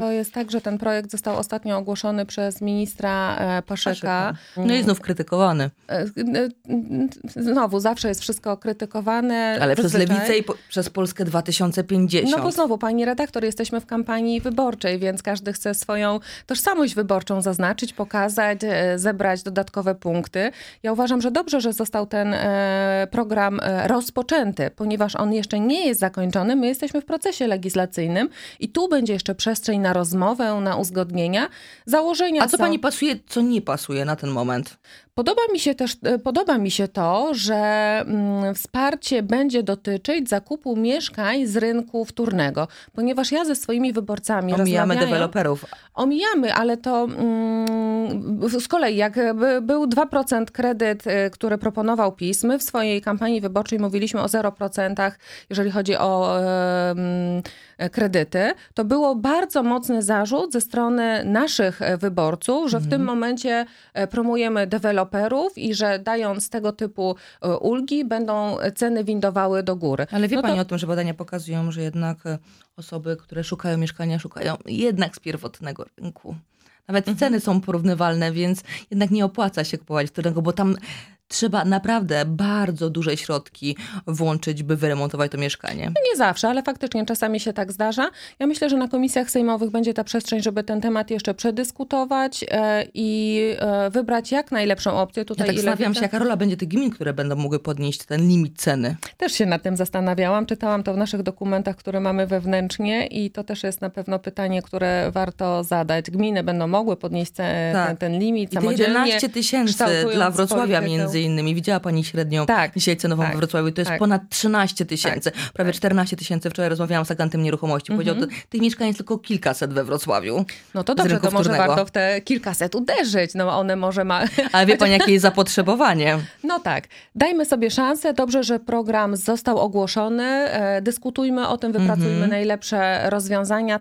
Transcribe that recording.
To jest tak, że ten projekt został ostatnio ogłoszony przez ministra Paszyka. No i znów krytykowany. Znowu, zawsze jest wszystko krytykowane. Ale przez Lewicę i przez Polskę 2050. No bo znowu, pani redaktor, jesteśmy w kampanii wyborczej, więc każdy chce swoją tożsamość wyborczą zaznaczyć, pokazać, zebrać dodatkowe punkty. Ja uważam, że dobrze, że został ten program rozpoczęty, ponieważ on jeszcze nie jest zakończony. My jesteśmy w procesie legislacyjnym i tu będzie jeszcze przestrzeń na rozmowę, na uzgodnienia. Założenia A co pani pasuje, co nie pasuje na ten moment? Podoba mi się to, że wsparcie będzie dotyczyć zakupu mieszkań z rynku wtórnego, ponieważ ja ze swoimi wyborcami Omijamy deweloperów. Omijamy, ale to z kolei jak był 2% kredyt, który proponował PiS, my w swojej kampanii wyborczej mówiliśmy o 0%, jeżeli chodzi o kredyty, to było bardzo mocny zarzut ze strony naszych wyborców, że w tym momencie promujemy deweloperów i że dając tego typu ulgi będą ceny windowały do góry. Ale wie pani o tym, że badania pokazują, że jednak osoby, które szukają mieszkania, szukają jednak z pierwotnego rynku. Nawet ceny są porównywalne, więc jednak nie opłaca się kupować wtórnego, bo tam trzeba naprawdę bardzo duże środki włączyć, by wyremontować to mieszkanie. Nie zawsze, ale faktycznie czasami się tak zdarza. Ja myślę, że na komisjach sejmowych będzie ta przestrzeń, żeby ten temat jeszcze przedyskutować i wybrać jak najlepszą opcję. Tutaj ja tak zastanawiam się, jaka rola będzie tych gmin, które będą mogły podnieść ten limit ceny. Też się nad tym zastanawiałam. Czytałam to w naszych dokumentach, które mamy wewnętrznie i to też jest na pewno pytanie, które warto zadać. Gminy będą mogły podnieść ten limit I samodzielnie. 11 000 dla Wrocławia między innymi. Widziała pani średnią dzisiaj cenową we Wrocławiu. To jest ponad 13 000. Prawie 14 000. Wczoraj rozmawiałam z agentem nieruchomości. Powiedział, że tych mieszkań jest tylko kilkaset we Wrocławiu. No to dobrze, to może warto w te kilkaset uderzyć. No one może ma... Ale wie pani, jakie jest zapotrzebowanie? No tak. Dajmy sobie szansę. Dobrze, że program został ogłoszony. Dyskutujmy o tym, wypracujmy najlepsze rozwiązania.